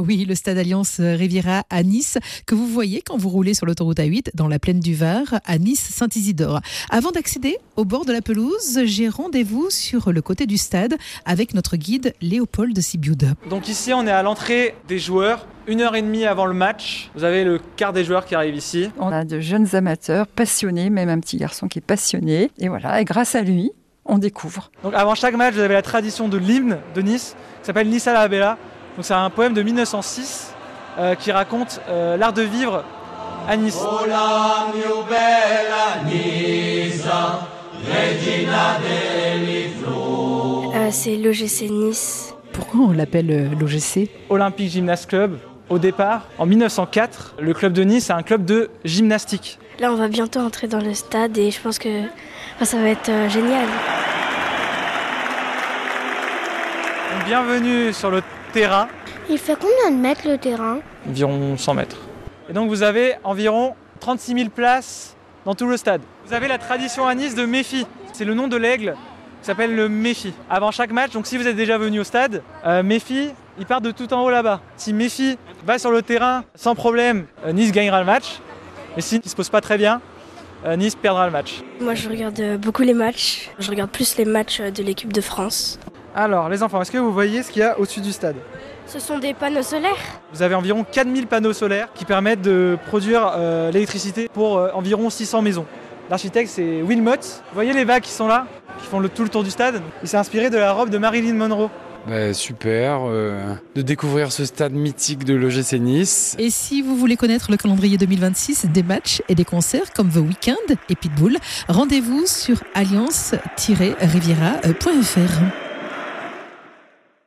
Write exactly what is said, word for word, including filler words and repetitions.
Oui, le stade Alliance Riviera à Nice, que vous voyez quand vous roulez sur l'autoroute A huit dans la plaine du Var, à Nice-Saint-Isidore. Avant d'accéder au bord de la pelouse, j'ai rendez-vous sur le côté du stade avec notre guide Léopold Sibiuda. Donc ici, on est à l'entrée des joueurs. Une heure et demie avant le match, vous avez le quart des joueurs qui arrivent ici. On a de jeunes amateurs passionnés, même un petit garçon qui est passionné. Et voilà, et grâce à lui, on découvre. Donc avant chaque match, vous avez la tradition de l'hymne de Nice, qui s'appelle Nice à la Bella. Donc c'est un poème de mille neuf cent six euh, qui raconte euh, l'art de vivre à Nice. Euh, c'est l'O G C Nice. Pourquoi on l'appelle euh, l'O G C ? Olympique Gymnast Club. Au départ, en mille neuf cent quatre, le club de Nice est un club de gymnastique. Là, on va bientôt entrer dans le stade et je pense que enfin, ça va être euh, génial. Donc, bienvenue sur le terrain. Il fait combien de mètres le terrain ? Environ cent mètres. Et donc vous avez environ trente-six mille places dans tout le stade. Vous avez la tradition à Nice de Méfi. C'est le nom de l'aigle qui s'appelle le Méfi. Avant chaque match, donc si vous êtes déjà venu au stade, euh, Méfi, il part de tout en haut là-bas. Si Méfi va sur le terrain sans problème, euh, Nice gagnera le match. Et s'il ne se pose pas très bien, euh, Nice perdra le match. Moi, je regarde beaucoup les matchs. Je regarde plus les matchs de l'équipe de France. Alors les enfants, est-ce que vous voyez ce qu'il y a au-dessus du stade ? Ce sont des panneaux solaires. Vous avez environ quatre mille panneaux solaires qui permettent de produire euh, l'électricité pour euh, environ six cents maisons. L'architecte, c'est Wilmot. Vous voyez les vagues qui sont là, qui font le, tout le tour du stade ? Il s'est inspiré de la robe de Marilyn Monroe. Bah, super, euh, de découvrir ce stade mythique de l'O G C Nice. Et si vous voulez connaître le calendrier deux mille vingt-six des matchs et des concerts comme The Weeknd et Pitbull, rendez-vous sur alliance tiret riviera point f r.